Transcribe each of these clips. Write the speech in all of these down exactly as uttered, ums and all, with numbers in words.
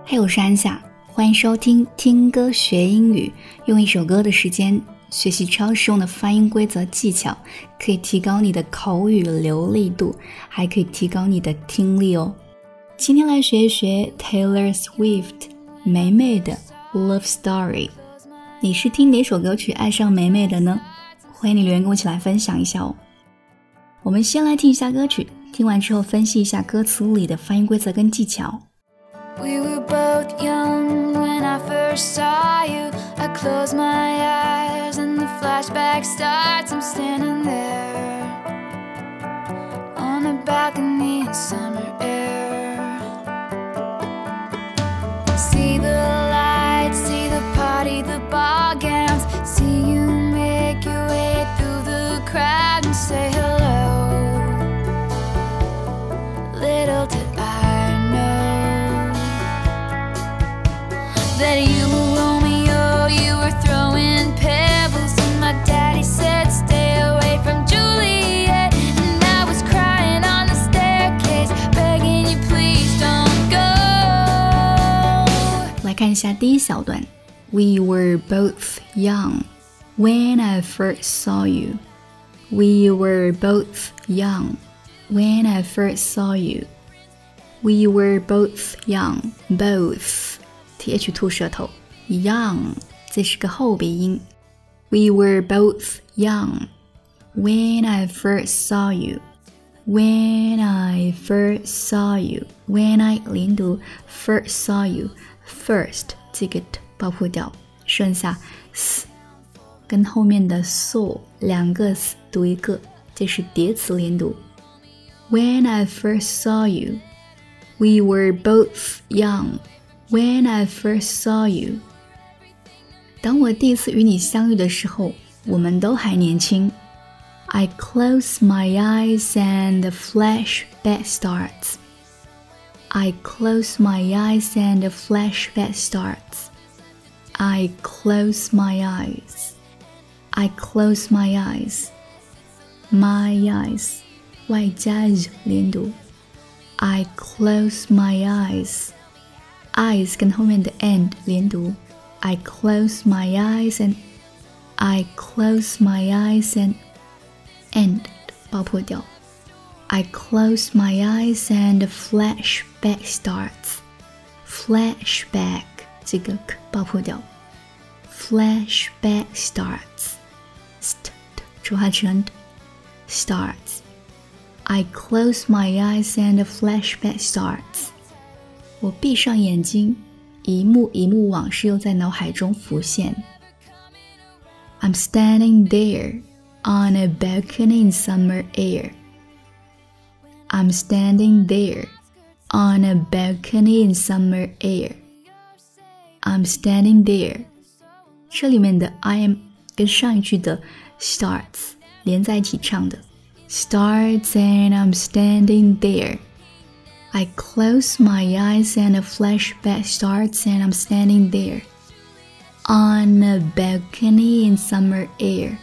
嘿，我是安夏，欢迎收听听歌学英语，用一首歌的时间学习超实用的发音规则技巧，可以提高你的口语流利度，还可以提高你的听力哦。今天来学一学 Taylor Swift 霉霉的 Love Story。 你是听哪首歌曲爱上霉霉的呢？欢迎你留言跟我一起来分享一下哦。我们先来听一下歌曲，听完之后分析一下歌词里的发音规则跟技巧。 We were both young when I first saw you. I close my eyes and the flashback starts. I'm standing there on a balcony in summer air. See the lights, see the party, the ball gowns. See you make your way through the crowd and say hello. Little did I know that you were Romeo, you were throwing pebbles, and my daddy said stay away from Juliet, and I was crying on the staircase, begging you please don't go. 来看一下第一小段。 We were both young when I first saw you. We were both young when I first saw you. We were both young. Both th 吐舌头 young 这是个后鼻音。 We were both young when I first saw you. When I first saw you. When I 连读 first saw you. First 这个 t 爆破掉，剩下 s 跟后面的 saw 两个 s 读一个，这是叠词连读。 When I first saw you. We were both young when I first saw you. 当我第一次与你相遇的时候，我们都还年轻。 I close my eyes and the flashback starts. I close my eyes and the flashback starts. I close my eyes. I close my eyes. My eyes 外加 z 连读。 I close my eyes. Eyes 跟后面的 and 连读。 I close my eyes and I close my eyes and and 爆破掉。 I close my eyes and the flashback starts. Flashback 这个 k 爆破掉。 Flashback starts. St 浊化成 starts. I close my eyes and the flashback starts. 我闭上眼睛，一幕一幕往事又在脑海中浮现。 I'm standing there on a balcony in summer air. I'm standing there on a balcony in summer air. I'm standing there. 这里面的 I am 跟上一句的 starts 连在一起唱的。 Starts and I'm standing there. I close my eyes and a flashback starts and I'm standing there. On a balcony in summer air.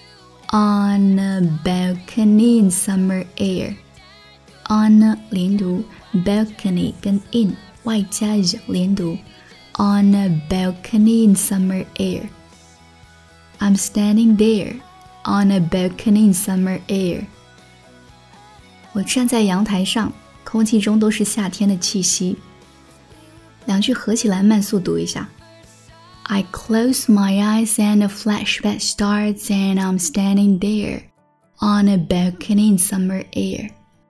On a balcony in summer air. On a 连读 balcony 跟 in 外加 z 连读。 On a balcony in summer air. I'm standing there on a balcony in summer air. 我站在阳台上，空气中都是夏天的气息。两句合起来慢速读一下。 I close my eyes and a flashback starts and I'm standing there on a balcony in summer air.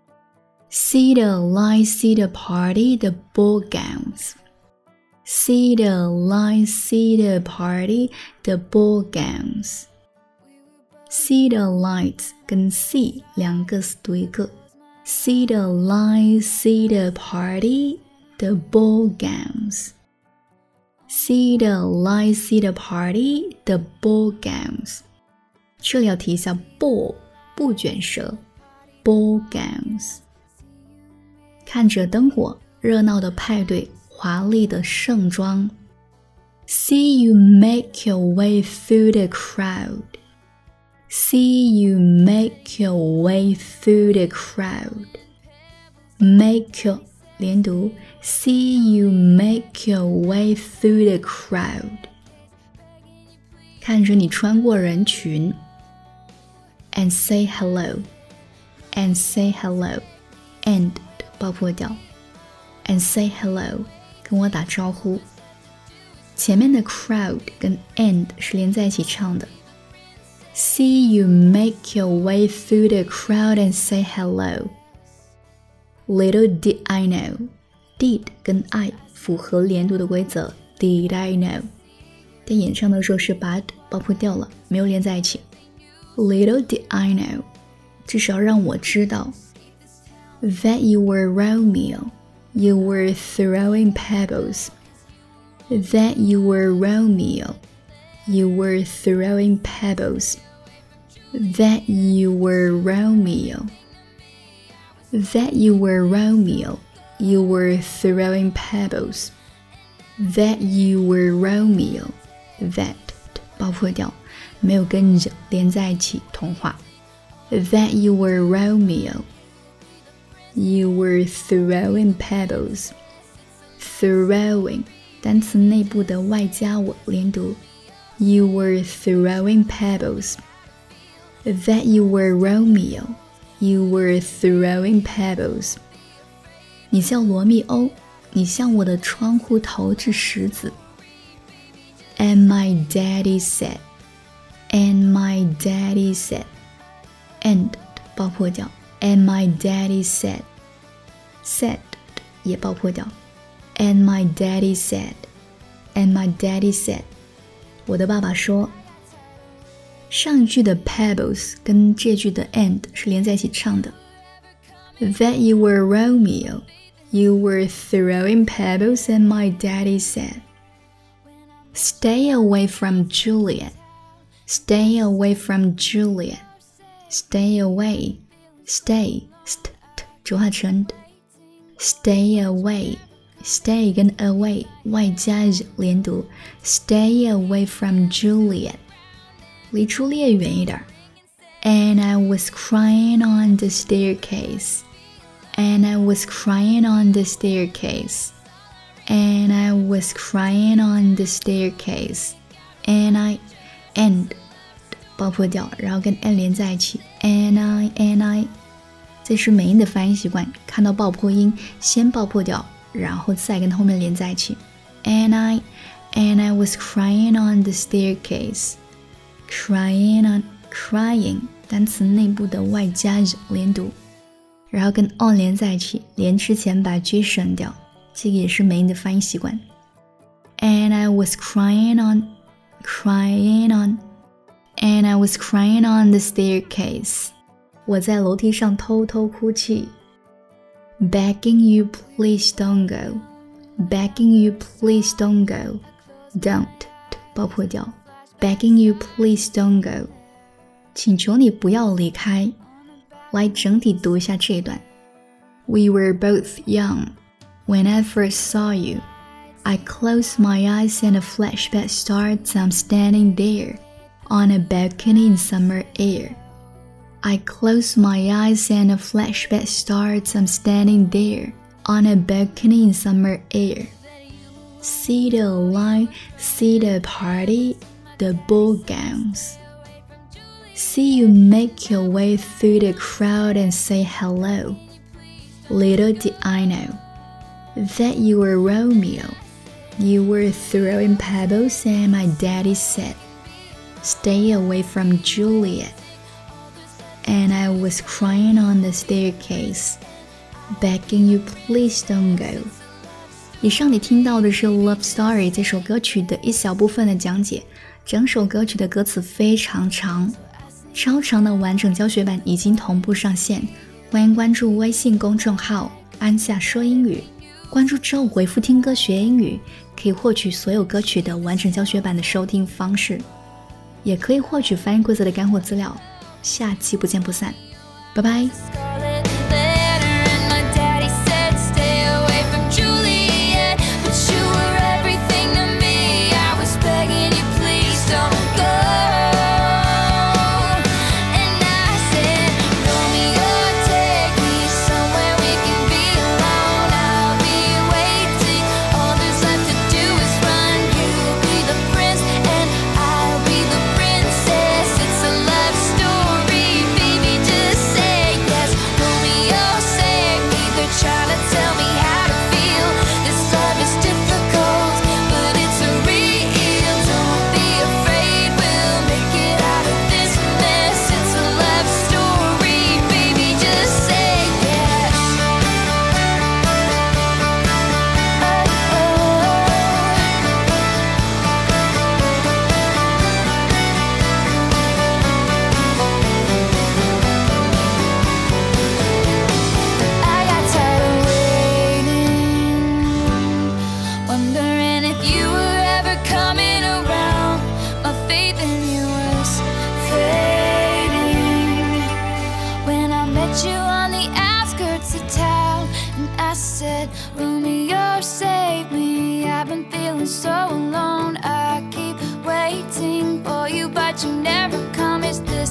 See the lights, see the party, the ball gowns. See the lights, see the party, the ball gowns. See the lights 跟 see 两个 s 读一个。 See the lights, see the party, the ball gowns. See the lights, see the party, the ball gowns. 这里要提一下 ball 不卷舌 ball gowns. 看着灯火，热闹的派对，华丽的盛装。 See you make your way through the crowd. See you make your way through the crowd. Make your 连读 See you make your way through the crowd. 看着你穿过人群 And say hello. And say hello. And 爆破掉 And say hello. 跟我打招呼。前面的 crowd 跟 and 是连在一起唱的。See you make your way through the crowd and say hello. Little did I know. Did 跟 I 符合连读的规则。Did I know. 但演唱的时候是把爆破掉了，没有连在一起。Little did I know. 至少让我知道。That you were Romeo. You were throwing pebbles. That you were Romeo. You were throwing pebbles. That you were Romeo. That you were Romeo. You were throwing pebbles. That you were Romeo. That 爆破掉，没有跟着连在一起同化。That you were Romeo. You were throwing pebbles. Throwing 单词内部的外加我连读。You were throwing pebbles. That you were Romeo. You were throwing pebbles. 你叫罗密欧，你向我的窗户投掷石子。And my daddy said. And my daddy said. And 爆破掉。And my daddy said. Said 也爆破掉。And my daddy said. And my daddy said. 我的爸爸说。上一句的 pebbles 跟这句的 and 是连在一起唱的。That you were Romeo. You were throwing pebbles and my daddy said. Stay away from Juliet. Stay away from Juliet. Stay away. Stay. St, t, 浊化成 Stay away. Stay 跟 away 外加连读。Stay away from Juliet. 离朱丽叶远一点。And I was crying on the staircase. And I was crying on the staircase. And I was crying on the staircase. And I, and 爆破掉，然后跟 and 连在一起。And I, and I. 这是美音的发音习惯，看到爆破音先爆破掉，然后再跟后面连在一起。And I, and I was crying on the staircase. Crying on, crying 单词内部的外加连读，然后跟 on 连在一起，连之前把 G 省掉，这个也是美音的发音习惯。And I was crying on, crying on, and I was crying on the staircase. 我在楼梯上偷偷哭泣。Begging you please don't go. Begging you please don't go. Don't 爆破掉。Begging you please don't go. 请求你不要离开。来整体读一下这一段。We were both young when I first saw you. I closed my eyes and a flashback starts. I'm standing there on a balcony in summer air. I close my eyes and a flashback starts. I'm standing there on a balcony in summer air. See the line, see the party, the ball gowns. See you make your way through the crowd and say hello. Little did I know that you were Romeo. You were throwing pebbles and my daddy said, stay away from Juliet. And I was crying on the staircase, begging you please don't go. 以上你听到的是 Love Story 这首歌曲的一小部分的讲解，整首歌曲的歌词非常长，超长的完整教学版已经同步上线，欢迎关注微信公众号安夏说英语，关注之后回复听歌学英语，可以获取所有歌曲的完整教学版的收听方式，也可以获取翻译规则的干货资料。下期不见不散，拜拜。 heal me or save me. I've been feeling so alone. I keep waiting for you, but you never come. Is this